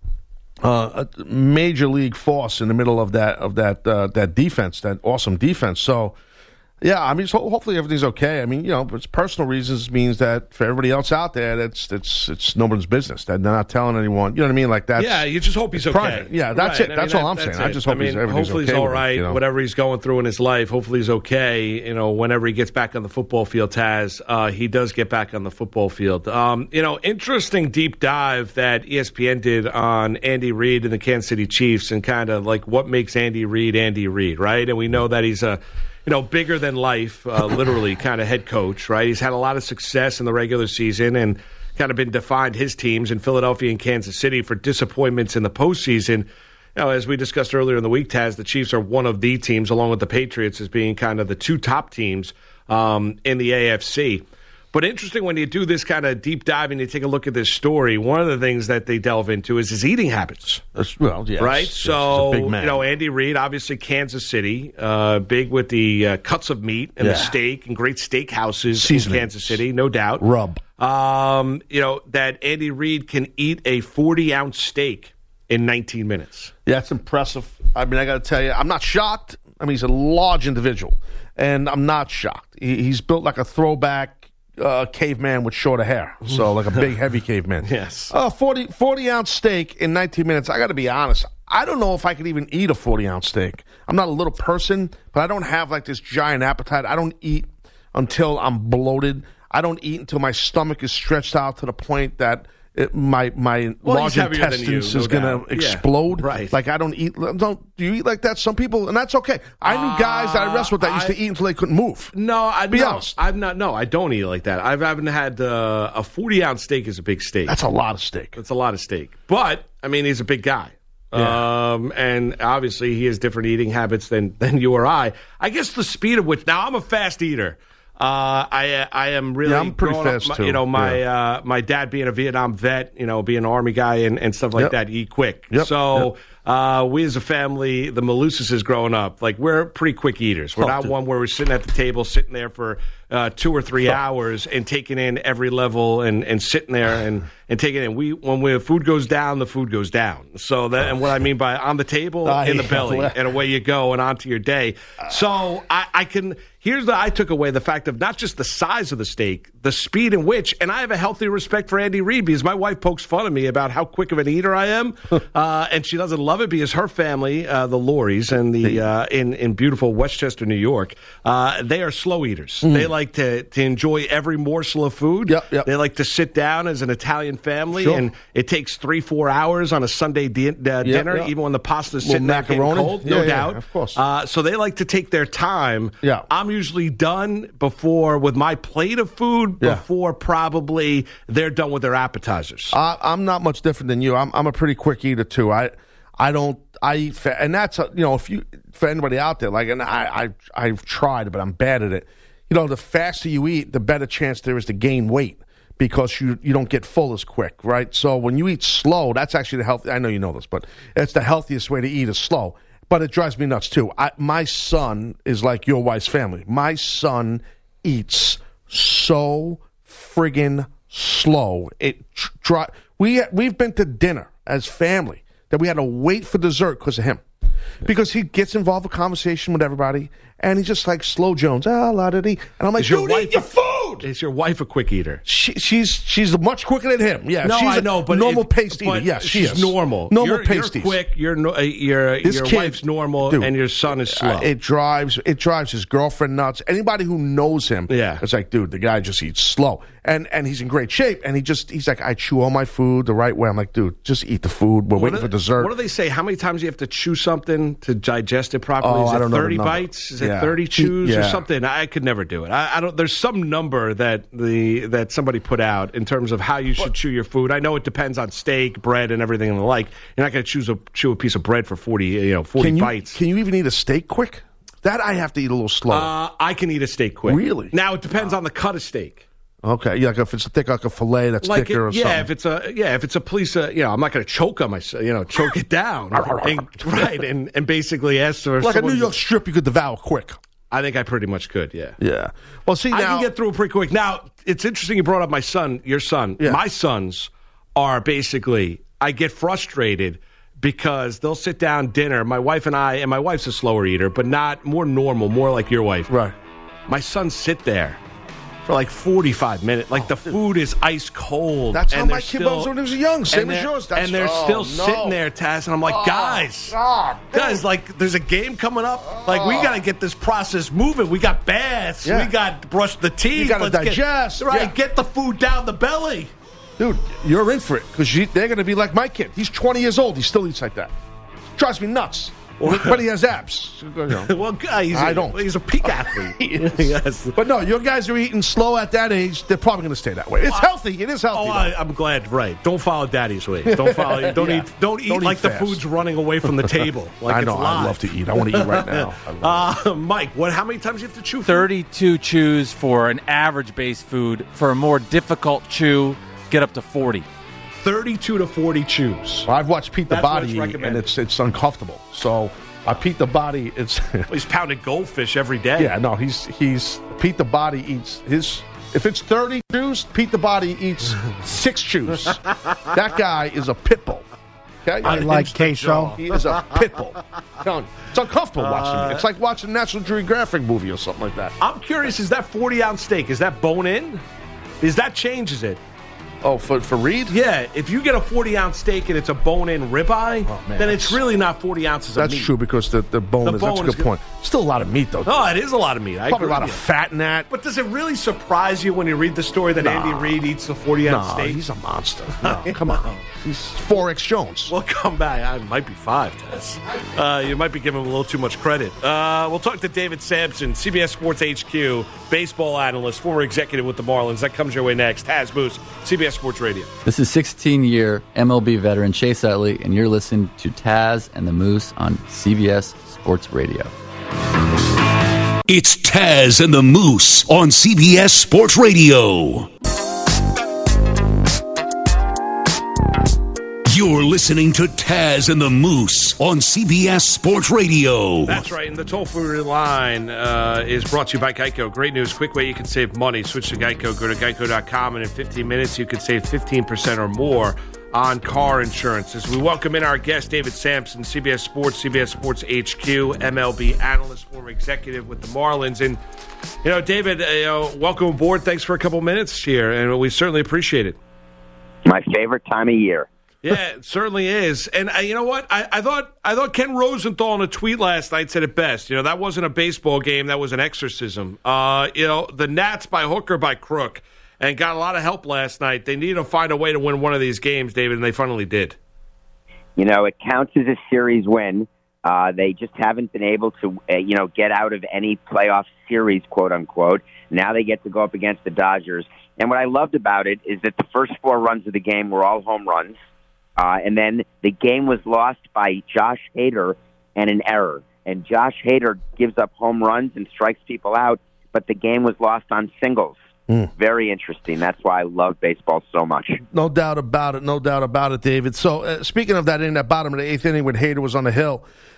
S4: Uh, a major league force in the middle of that of that uh, that defense, that awesome defense. So, yeah, I mean, so hopefully everything's okay. I mean, you know, it's personal reasons means that for everybody else out there, that's it's it's nobody's business. That they're not telling anyone. You know what I mean? Like that.
S3: Yeah, you just hope he's okay.
S4: Private. Yeah, that's
S3: right.
S4: it. That's
S3: I mean,
S4: all
S3: that,
S4: I'm saying.
S3: It.
S4: I just hope
S3: I mean,
S4: he's everything's
S3: hopefully
S4: okay
S3: he's all
S4: with
S3: right.
S4: Him, you know?
S3: Whatever he's going through in his life, hopefully he's okay. You know, whenever he gets back on the football field, Taz, uh, he does get back on the football field. Um, you know, interesting deep dive that E S P N did on Andy Reid and the Kansas City Chiefs, and kind of like what makes Andy Reid Andy Reid, right? And we know that he's a you know, bigger than life, uh, literally kind of head coach, right? He's had a lot of success in the regular season and kind of been defined his teams in Philadelphia and Kansas City for disappointments in the postseason. You know, as we discussed earlier in the week, Taz, the Chiefs are one of the teams, along with the Patriots, as being kind of the two top teams um, in the A F C. But interesting when you do this kind of deep dive and you take a look at this story, one of the things that they delve into is his eating habits.
S4: Well, yes.
S3: Right?
S4: Yes,
S3: so,
S4: big man.
S3: you know, Andy Reid, obviously Kansas City, uh, big with the uh, cuts of meat and
S4: yeah.
S3: the steak and great steakhouses
S4: Seasonings.
S3: in Kansas City, no doubt.
S4: Rub.
S3: Um, you know, that Andy Reid can eat a forty-ounce steak in nineteen minutes.
S4: Yeah, it's impressive. I mean, I got to tell you, I'm not shocked. I mean, he's a large individual, and I'm not shocked. He, he's built like a throwback Uh, caveman with shorter hair, so like a big, heavy caveman.
S3: Yes.
S4: Uh, forty, forty-ounce steak in nineteen minutes. I got to be honest. I don't know if I could even eat a forty-ounce steak. I'm not a little person, but I don't have like this giant appetite. I don't eat until I'm bloated. I don't eat until my stomach is stretched out to the point that it, my my
S3: well,
S4: large intestines you, no is going to explode.
S3: Yeah, right.
S4: Like I don't eat. Don't do you eat like that? Some people, and that's okay. I knew uh, guys that I wrestled with that used I, to eat until they couldn't move.
S3: No, I
S4: be
S3: no,
S4: honest.
S3: I'm not. No, I don't eat like that. I've, I haven't had uh, a forty ounce steak is a big steak.
S4: That's a lot of steak.
S3: That's a lot of steak. But I mean, he's a big guy. Yeah. Um, and obviously he has different eating habits than than you or I. I guess the speed of which. Now I'm a fast eater. Uh, I I am really
S4: yeah, I'm pretty fast
S3: up,
S4: too.
S3: You know, my
S4: yeah.
S3: uh, my dad being a Vietnam vet, you know, being an Army guy and, and stuff like
S4: yep.
S3: that, eat quick.
S4: Yep.
S3: So
S4: yep.
S3: Uh, we as a family, the Malusis growing up, like we're pretty quick eaters. We're not one where we're sitting at the table, sitting there for uh, two or three hours and taking in every level and, and sitting there and, and taking in. We when we, food goes down, the food goes down. So that and what I mean by on the table, in the belly, and away you go and onto your day. So I, I can. Here's the I took away the fact of not just the size of the steak, the speed in which, and I have a healthy respect for Andy Reid because my wife pokes fun of me about how quick of an eater I am, uh, and she doesn't love it because her family, uh, the Lauries, and the uh, in in beautiful Westchester, New York, uh, they are slow eaters. Mm. They like to to enjoy every morsel of food.
S4: Yep, yep.
S3: They like to sit down as an Italian family,
S4: sure.
S3: and it takes three four hours on a Sunday di- uh,
S4: yep,
S3: dinner,
S4: yep.
S3: even when the pasta's sitting there getting cold.
S4: Yeah,
S3: no
S4: yeah,
S3: doubt,
S4: of course.
S3: Uh, so they like to take their time.
S4: Yeah.
S3: I'm usually done before with my plate of food
S4: yeah.
S3: before probably they're done with their appetizers.
S4: Uh, I'm not much different than you. I'm I'm a pretty quick eater too. I I don't I eat fa- and that's a, you know if you for anybody out there like and I I I've tried but I'm bad at it. You know, the faster you eat, the better chance there is to gain weight because you you don't get full as quick, right? So when you eat slow, that's actually the healthy. I know you know this, but it's the healthiest way to eat is slow. But it drives me nuts, too. I, my son is like your wife's family. My son eats so friggin' slow. It tr- dri- we, we've been to dinner as family that we had to wait for dessert because of him. Because he gets involved in conversation with everybody, and he's just like slow Jones, ah, la da dee. And I'm like, dude, eat your food.
S3: Is your wife a quick eater?
S4: She, she's she's much quicker than him. Yeah,
S3: no,
S4: she's
S3: I know,
S4: a
S3: but
S4: normal
S3: if,
S4: paced eater.
S3: but
S4: Yes, she
S3: she's
S4: is
S3: normal.
S4: Normal
S3: you're,
S4: paced
S3: You're
S4: eater.
S3: quick. You're no, uh, your
S4: This
S3: your
S4: kid,
S3: wife's normal,
S4: dude,
S3: and your son is slow.
S4: Uh, it drives it drives his girlfriend nuts. Anybody who knows him,
S3: yeah,
S4: it's like, dude, the guy just eats slow, and and he's in great shape, and he just he's like, I chew all my food the right way. I'm like, dude, just eat the food. We're
S3: what
S4: waiting
S3: do,
S4: for dessert.
S3: What do they say? How many times you have to chew something to digest it properly?
S4: Oh,
S3: is it
S4: I don't know the
S3: thirty
S4: number.
S3: bites? Is
S4: Yeah.
S3: it thirty chews
S4: Yeah.
S3: or something? I could never do it. I, I don't. There's some number that the that somebody put out in terms of how you should chew your food. I know it depends on steak, bread, and everything and the like. You're not going to choose a chew a piece of bread for forty, you know, forty
S4: can you,
S3: bites.
S4: Can you even eat a steak quick? That I have to eat a little slower.
S3: Uh, I can eat a steak quick.
S4: Really?
S3: Now it depends on the cut of steak.
S4: Okay, yeah, like if it's thick, like a fillet that's
S3: Like
S4: thicker
S3: it,
S4: or
S3: yeah,
S4: something.
S3: if it's a yeah, if it's a piece of, you know, I'm not going to choke on myself, you know, choke it down, and, right, and and basically ask for
S4: like a
S3: someone
S4: New
S3: to-
S4: York strip you could devour quick.
S3: I think I pretty much could, yeah.
S4: Yeah. Well, see,
S3: I
S4: now
S3: can get through it pretty quick. Now, it's interesting you brought up my son, your son.
S4: Yeah.
S3: My sons are basically, I get frustrated because they'll sit down dinner, my wife and I, and my wife's a slower eater, but not more normal, more like your wife.
S4: Right.
S3: My sons sit there for like forty-five minutes. Like the food is ice cold.
S4: That's how
S3: and
S4: my
S3: they're
S4: kid
S3: still-
S4: was when he was young. Same
S3: and
S4: as
S3: they're-
S4: yours. That's,
S3: and they're
S4: oh,
S3: still
S4: no.
S3: sitting there, Taz, and I'm like,
S4: Oh,
S3: guys,
S4: God,
S3: guys, like, there's a game coming up. Like, we got to get this process moving. We got baths.
S4: Yeah.
S3: We got to brush the teeth.
S4: You gotta
S3: Let's get-
S4: digest.
S3: right,
S4: Yeah.
S3: get the food down the belly.
S4: Dude, you're in for it because they're going to be like my kid. He's twenty years old. He still eats like that. Drives me nuts. But he has abs. You know.
S3: Well, guy, he's
S4: I
S3: a,
S4: don't.
S3: He's a peak athlete.
S4: He is.
S3: Yes.
S4: But no, your guys are eating slow at that age. They're probably going to stay that way. It's healthy. It is healthy.
S3: Oh, I, I'm glad. Right. Don't follow Daddy's way. Don't follow. Don't
S4: Yeah.
S3: eat. Don't eat
S4: Don't eat
S3: like the
S4: fast.
S3: food's running away from the table. Like
S4: I
S3: it's
S4: know.
S3: live.
S4: I love to eat. I want to eat right now. I love
S3: Uh, Mike, what? How many times do you have to chew? Food?
S9: thirty-two chews for an average base food. For a more difficult chew, get up to forty.
S3: thirty-two to forty chews.
S4: Well, I've watched Pete the
S3: That's what
S4: Body
S3: it's
S4: eat,
S3: recommended.
S4: and it's it's uncomfortable. So I Pete the Body. It's
S3: Well, he's pounding goldfish every day.
S4: yeah. No, he's he's Pete the Body eats his. If it's thirty chews, Pete the Body eats six chews. That guy is a pit bull. Okay?
S10: I like queso.
S4: He is a pit bull. Telling you. It's uncomfortable watching it. It's like watching a National Geographic movie or something like that.
S3: I'm curious. Is that forty ounce steak? Is that bone in? Is that changes it?
S4: Oh, for for Reed?
S3: Yeah. If you get a forty ounce steak and it's a bone in ribeye,
S4: Oh, man,
S3: then it's
S4: that's-
S3: really not forty ounces of
S4: That's
S3: meat.
S4: true because the, the bone
S3: The
S4: is that's
S3: bone
S4: a
S3: is
S4: good
S3: good.
S4: point. Still a lot of meat though.
S3: Oh, it is a lot of meat. I
S4: Probably a
S3: agree
S4: lot
S3: with
S4: of
S3: you.
S4: fat in that.
S3: But does it really surprise you when you read the story that
S4: Nah.
S3: Andy Reid eats the forty ounce
S4: No,
S3: steak?
S4: he's a monster. No, come on. He's four X Jones.
S3: We'll come back. I might be five, Tess. Uh, you might be giving him a little too much credit. Uh, we'll talk to David Sampson, C B S Sports H Q, baseball analyst, former executive with the Marlins. That comes your way next. Taz Moose, C B S Sports Radio.
S11: This is sixteen-year M L B veteran Chase Utley, and you're listening to Taz and the Moose on C B S Sports Radio.
S1: It's Taz and the Moose on C B S Sports Radio. You're listening to Taz and the Moose on C B S Sports Radio.
S3: That's right. And the toll-free line uh, is brought to you by Geico. Great news. Quick way you can save money. Switch to Geico. Go to geico dot com, and in fifteen minutes, you can save fifteen percent or more on car insurance. As we welcome in our guest, David Sampson, C B S Sports, C B S Sports H Q, M L B analyst, former executive with the Marlins. And, you know, David, uh, you know, welcome aboard. Thanks for a couple minutes here, and we certainly appreciate it.
S12: My favorite time of year.
S3: Yeah, it certainly is. And uh, you know what? I, I thought I thought Ken Rosenthal in a tweet last night said it best. You know, that wasn't a baseball game. That was an exorcism. Uh, you know, the Nats by hook or by crook, and got a lot of help last night. They needed to find a way to win one of these games, David, and they finally did.
S12: You know, it counts as a series win. Uh, they just haven't been able to, uh, you know, get out of any playoff series, quote unquote. Now they get to go up against the Dodgers. And what I loved about it is that the first four runs of the game were all home runs. Uh, and then the game was lost by Josh Hader and an error. And Josh Hader gives up home runs and strikes people out, but the game was lost on singles. Mm. Very interesting. That's why I love baseball so much.
S4: No doubt about it. No doubt about it, David. So, uh, speaking of that inning, that bottom of the eighth inning when Hader was on the hill,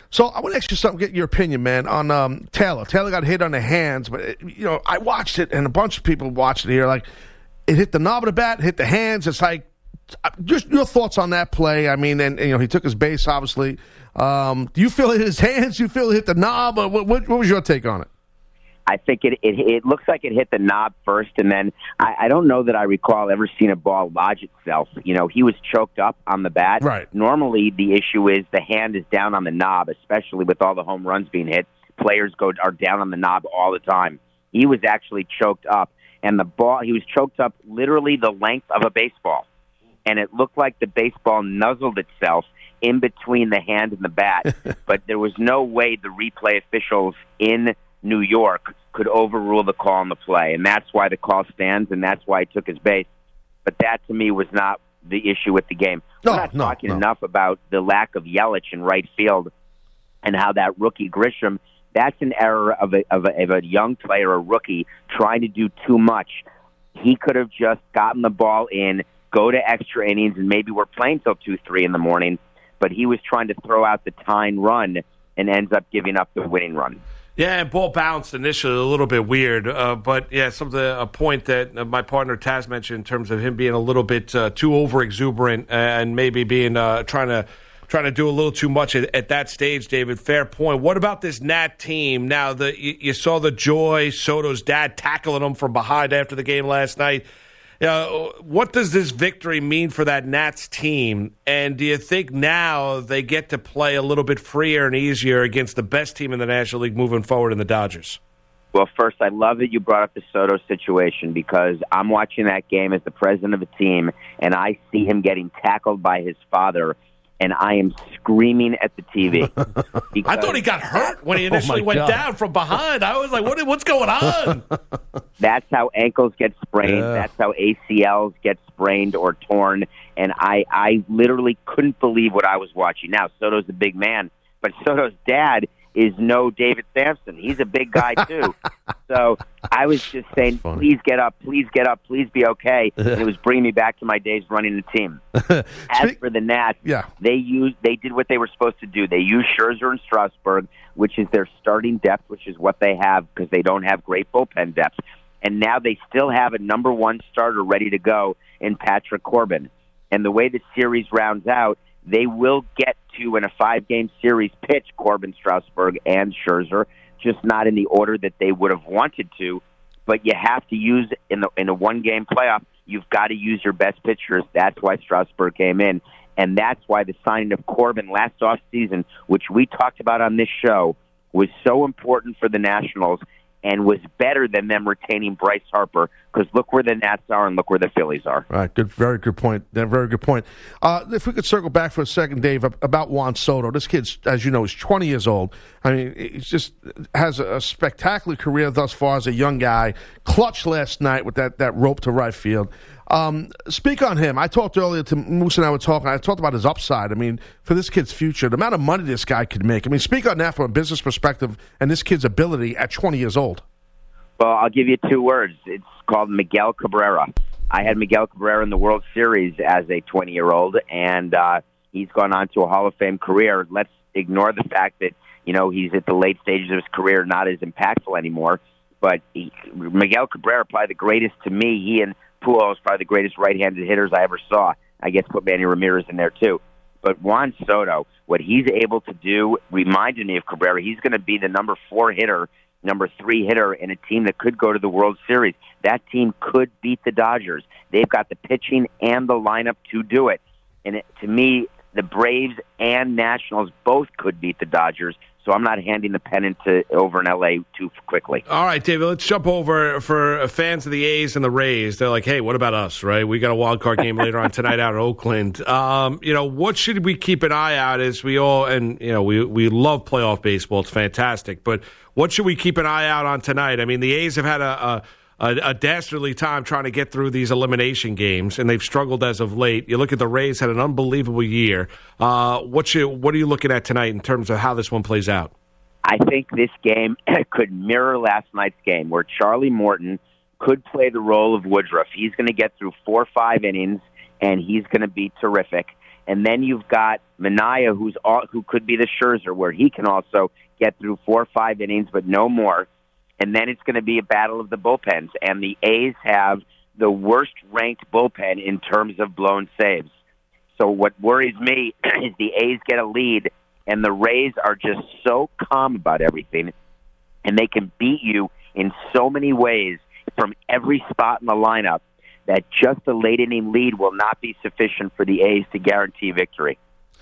S4: So I want to ask you something, get your opinion, man, on um, Taylor. Taylor got hit on the hands, but, it, you know, I watched it, and a bunch of people watched it here. Like, it hit the knob of the bat, hit the hands. It's like, just your thoughts on that play. I mean, and, and you know, he took his base, obviously. Um, do you feel it hit his hands? Do you feel it hit the knob? Or what, what, what was your take on it?
S12: I think it, it it looks like it hit the knob first, and then I, I don't know that I recall ever seeing a ball lodge itself. You know, he was choked up on the bat.
S4: Right.
S12: Normally, the issue is the hand is down on the knob, especially with all the home runs being hit. Players go are down on the knob all the time. He was actually choked up, and the ball he was choked up literally the length of a baseball, and it looked like the baseball nuzzled itself in between the hand and the bat. But there was no way the replay officials in New York could overrule the call on the play, and that's why the call stands, and that's why he took his base. But that, to me, was not the issue with the game.
S4: No,
S12: We're not
S4: no,
S12: talking
S4: no.
S12: enough about the lack of Yelich in right field and how that rookie Grisham, that's an error of a, of a, of a young player, a rookie, trying to do too much. He could have just gotten the ball in, go to extra innings, and maybe we're playing till two, three in the morning, but he was trying to throw out the tying run and ends up giving up the winning run.
S3: Yeah, and ball bounced initially a little bit weird, uh, but yeah, something a point that uh, my partner Taz mentioned in terms of him being a little bit uh, too over exuberant and maybe being uh, trying to trying to do a little too much at, at that stage. David, fair point. What about this Nat team? Now, the you, you saw the joy Soto's dad tackling him from behind after the game last night. Uh, what does this victory mean for that Nats team? And do you think now they get to play a little bit freer and easier against the best team in the National League moving forward in the Dodgers?
S12: Well, first, I love that you brought up the Soto situation because I'm watching that game as the president of the team, and I see him getting tackled by his father, and I am screaming at the T V.
S3: I thought he got hurt when he initially
S4: Oh, my
S3: went
S4: God.
S3: down from behind. I was like, what, what's going on?
S12: That's how ankles get sprained.
S4: Yeah.
S12: That's how A C Ls get sprained or torn. And I, I literally couldn't believe what I was watching. Now, Soto's a big man, but Soto's dad is no David Sampson. He's a big guy, too. So I was just saying, please get up, please get up, please be okay. And it was bringing me back to my days running the team. As for the Nats,
S4: Yeah.
S12: they used, they did what they were supposed to do. They used Scherzer and Strasburg, which is their starting depth, which is what they have because they don't have great bullpen depth. And now they still have a number one starter ready to go in Patrick Corbin. And the way the series rounds out, they will get to, in a five-game series, pitch Corbin, Strasburg, and Scherzer, just not in the order that they would have wanted to. But you have to use, in, the, in a one-game playoff, you've got to use your best pitchers. That's why Strasburg came in. And that's why the signing of Corbin last offseason, which we talked about on this show, was so important for the Nationals and was better than them retaining Bryce Harper, because look where the Nats are and look where the Phillies are.
S4: All right, good, very good point. Yeah, Very good point. Uh, if we could circle back for a second, Dave, ab- about Juan Soto. This kid's, as you know, is twenty years old. I mean, he's just has a, a spectacular career thus far as a young guy. Clutch last night with that, that rope to right field. Um, speak on him. I talked earlier to Moose and I were talking. I talked about his upside. I mean, for this kid's future, the amount of money this guy could make. I mean, speak on that from a business perspective and this kid's ability at twenty years old.
S12: Well, I'll give you two words. It's called Miguel Cabrera. I had Miguel Cabrera in the World Series as a twenty-year-old, and uh, he's gone on to a Hall of Fame career. Let's ignore the fact that, you know, he's at the late stages of his career, not as impactful anymore. But he, Miguel Cabrera, probably the greatest to me. He and Pujols, probably the greatest right-handed hitters I ever saw. I guess put Manny Ramirez in there, too. But Juan Soto, what he's able to do reminded me of Cabrera. He's going to be the number four hitter, number three hitter in a team that could go to the World Series. That team could beat the Dodgers. They've got the pitching and the lineup to do it. And it, to me, the Braves and Nationals both could beat the Dodgers. So I'm not handing the pennant to over in L A too quickly.
S3: All right, David, let's jump over for fans of the A's and the Rays. They're like, hey, what about us, right? We got a wild card game later on tonight out in Oakland. Um, you know, what should we keep an eye out as we all, and, you know, we, we love playoff baseball. It's fantastic. But what should we keep an eye out on tonight? I mean, the A's have had a, a A, a dastardly time trying to get through these elimination games, and they've struggled as of late. You look at the Rays, had an unbelievable year. Uh, what you what are you looking at tonight in terms of how this one plays out?
S12: I think this game could mirror last night's game, where Charlie Morton could play the role of Woodruff. He's going to get through four or five innings, and he's going to be terrific. And then you've got Minaya, who's all, who could be the Scherzer, where he can also get through four or five innings, but no more. And then it's going to be a battle of the bullpens. And the A's have the worst-ranked bullpen in terms of blown saves. So what worries me is the A's get a lead, and the Rays are just so calm about everything, and they can beat you in so many ways from every spot in the lineup that just a late-inning lead will not be sufficient for the A's to guarantee victory.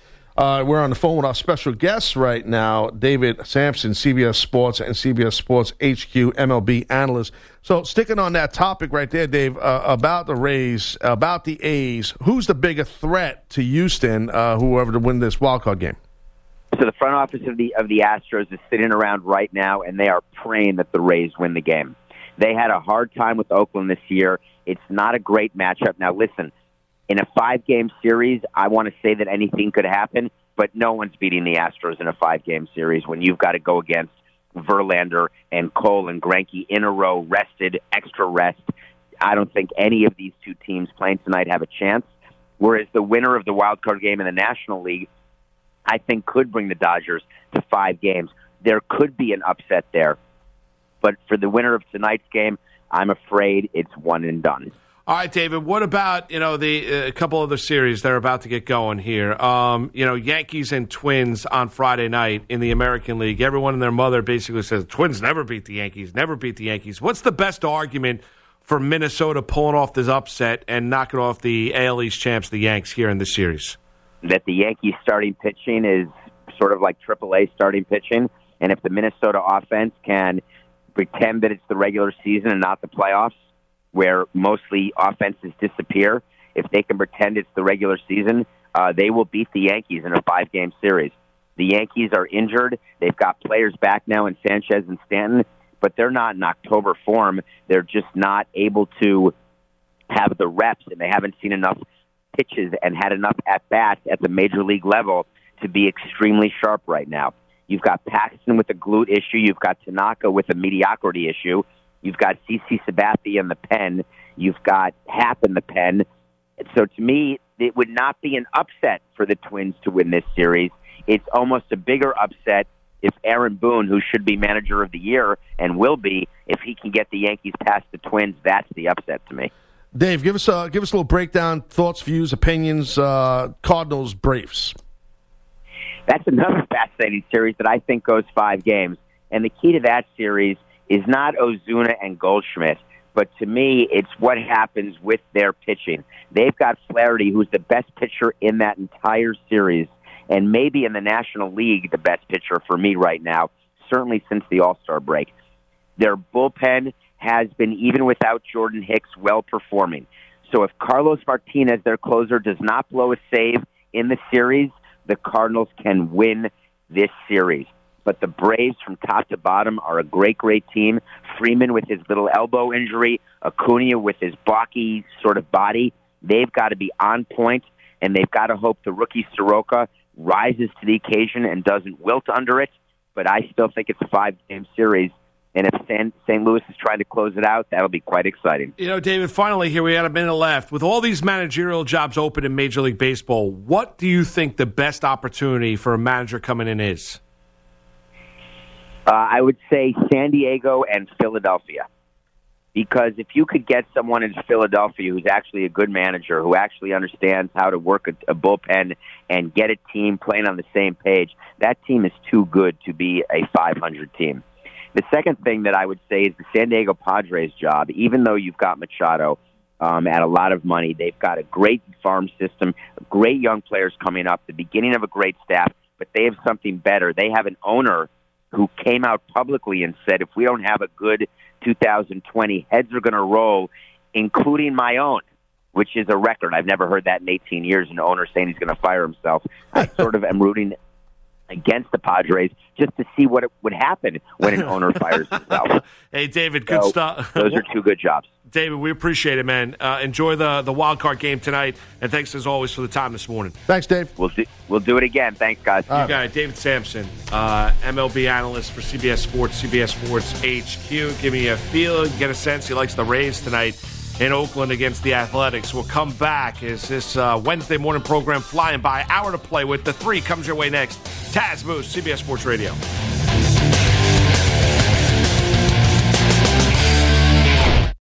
S4: Uh, we're on the phone with our special guest right now, David Samson, C B S Sports and C B S Sports H Q M L B analyst. So sticking on that topic right there, Dave, uh, about the Rays, about the A's, who's the bigger threat to Houston, uh, whoever to win this wild card game?
S12: So the front office of the of the Astros is sitting around right now, and they are praying that the Rays win the game. They had a hard time with Oakland this year. It's not a great matchup. Now, listen, in a five-game series, I want to say that anything could happen, but no one's beating the Astros in a five-game series when you've got to go against Verlander and Cole and Greinke in a row, rested, extra rest. I don't think any of these two teams playing tonight have a chance, whereas the winner of the wild card game in the National League, I think, could bring the Dodgers to five games. There could be an upset there, but for the winner of tonight's game, I'm afraid it's one and done.
S3: All right, David, what about, you know, the a uh, couple other series that are about to get going here? Um, you know, Yankees and Twins on Friday night in the American League. Everyone and their mother basically says Twins never beat the Yankees, never beat the Yankees. What's the best argument for Minnesota pulling off this upset and knocking off the A L East champs, the Yanks, here in this series?
S12: That the Yankees starting pitching is sort of like triple A starting pitching, and if the Minnesota offense can pretend that it's the regular season and not the playoffs, where mostly offenses disappear, if they can pretend it's the regular season, uh, they will beat the Yankees in a five-game series. The Yankees are injured. They've got players back now in Sanchez and Stanton, but they're not in October form. They're just not able to have the reps, and they haven't seen enough pitches and had enough at-bats at the major league level to be extremely sharp right now. You've got Paxton with a glute issue. You've got Tanaka with a mediocrity issue. You've got C C Sabathia in the pen. You've got Happ in the pen. And so to me, it would not be an upset for the Twins to win this series. It's almost a bigger upset if Aaron Boone, who should be manager of the year and will be, if he can get the Yankees past the Twins, that's the upset to me.
S4: Dave, give us a, give us a little breakdown, thoughts, views, opinions, uh, Cardinals, Braves.
S12: That's another fascinating series that I think goes five games. And the key to that series is not Ozuna and Goldschmidt, but to me, it's what happens with their pitching. They've got Flaherty, who's the best pitcher in that entire series, and maybe in the National League, the best pitcher for me right now, certainly since the All-Star break. Their bullpen has been, even without Jordan Hicks, well-performing. So if Carlos Martinez, their closer, does not blow a save in the series, the Cardinals can win this series. But the Braves, from top to bottom, are a great, great team. Freeman with his little elbow injury, Acuna with his blocky sort of body. They've got to be on point, and they've got to hope the rookie Soroka rises to the occasion and doesn't wilt under it. But I still think it's a five-game series. And if San, Saint Louis is trying to close it out, that'll be quite exciting.
S3: You know, David, finally here, we had a minute left. With all these managerial jobs open in Major League Baseball, what do you think the best opportunity for a manager coming in is?
S12: Uh, I would say San Diego and Philadelphia. Because if you could get someone in Philadelphia who's actually a good manager, who actually understands how to work a, a bullpen and get a team playing on the same page, that team is too good to be a five hundred team. The second thing that I would say is the San Diego Padres job. Even though you've got Machado um, at a lot of money, they've got a great farm system, great young players coming up, the beginning of a great staff, but they have something better. They have an owner who came out publicly and said, if we don't have a good two thousand twenty, heads are going to roll, including my own, which is a record. I've never heard that in eighteen years, an owner saying he's going to fire himself. I sort of am rooting against the Padres just to see what it would happen when an owner fires himself.
S3: Hey, David, good
S12: so,
S3: stuff.
S12: Those are two good jobs.
S3: David, we appreciate it, man. Uh, enjoy the, the wild card game tonight, and thanks as always for the time this morning.
S4: Thanks, Dave.
S12: We'll do, we'll do it again. Thanks, guys.
S3: You got it. David Samson, uh, M L B analyst for C B S Sports, C B S Sports H Q. Give me a feel, get a sense. He likes the Rays tonight. in Oakland against the Athletics. We'll come back as this uh, Wednesday morning program flying by. Hour to play with. The three comes your way next. Taz Moose, C B S Sports Radio.